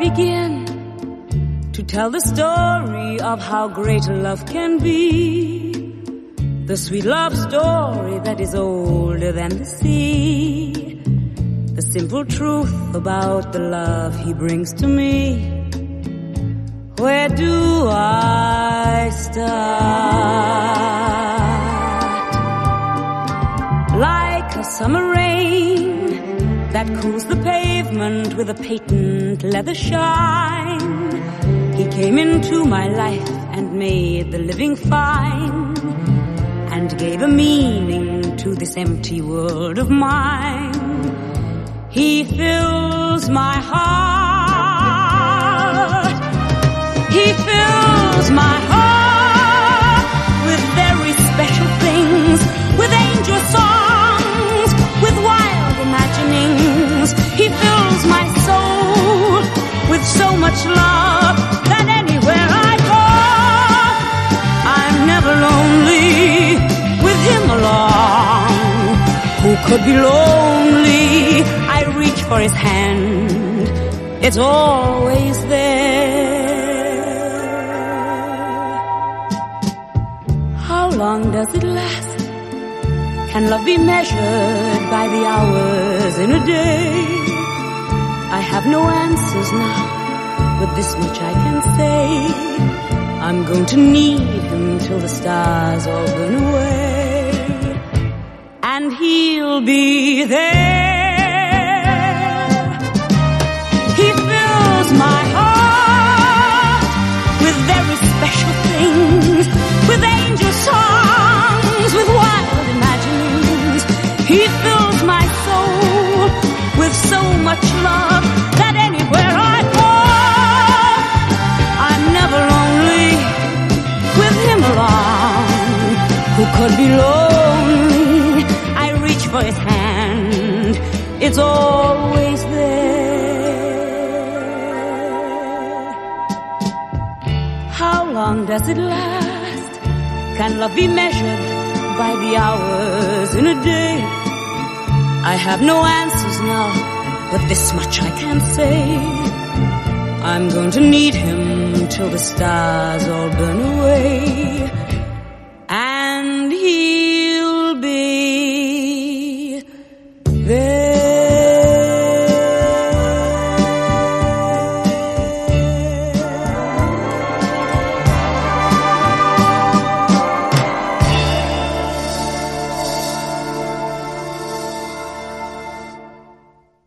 begin to tell the story of how great love can be? The sweet love story that is older than the sea. The simple truth about the love he brings to me. Where do I start? Like a summer rain that cools the pavement with a patent leather shine. He came into my life and made the living fine, and gave a meaning to this empty world of mine. He fills my heart. He fills my heart with very special things, with angel songs, with wild imaginings. He fills my soul with so much love that anywhere I go, I'm never lonely with him along. Who could be lonely? I reach for his hand, it's always there. How long does it last? Can love be measured by the hours in a day? I have no answers now, but this much I can say. I'm going to need him till the stars all burn away, and he'll be there. He fills my heart with very special things, with angel songs, with wild imaginings. He fills my soul with so much love that anywhere I go, I'm never lonely with him along. Who could be lonely? I reach for his hand, it's always there. How long does it last? Can love be measured by the hours in a day? I have no answers now, but this much I can say. I'm going to need him till the stars all burn away,